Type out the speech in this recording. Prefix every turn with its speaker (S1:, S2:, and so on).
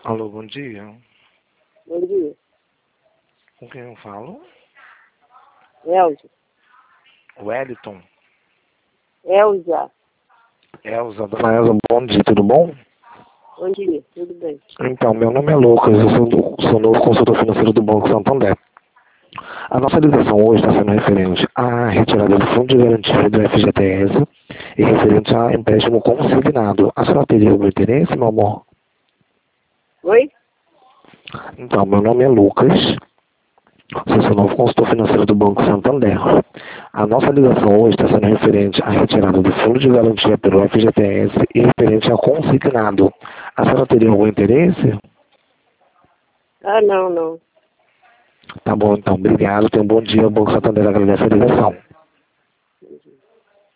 S1: Alô, bom dia.
S2: Bom dia.
S1: Com quem eu falo?
S2: Elza.
S1: Wellington.
S2: Elza.
S1: Elza, dona Elza, bom dia, tudo bom?
S2: Bom dia. Tudo bem?
S1: Então, meu nome é Lucas, eu sou novo consultor financeiro do Banco Santander. A nossa ligação hoje está sendo referente à retirada do Fundo de Garantia do FGTS e referente a empréstimo consignado. A senhora teria algum interesse, meu amor?
S2: Oi?
S1: Então, meu nome é Lucas, sou novo consultor financeiro do Banco Santander. A nossa ligação hoje está sendo referente à retirada do Fundo de Garantia pelo FGTS e referente a consignado. A senhora teria algum interesse?
S2: Ah, não.
S1: Tá bom, então. Obrigado. Tenha um bom dia. O Banco Santander agradece a ligação.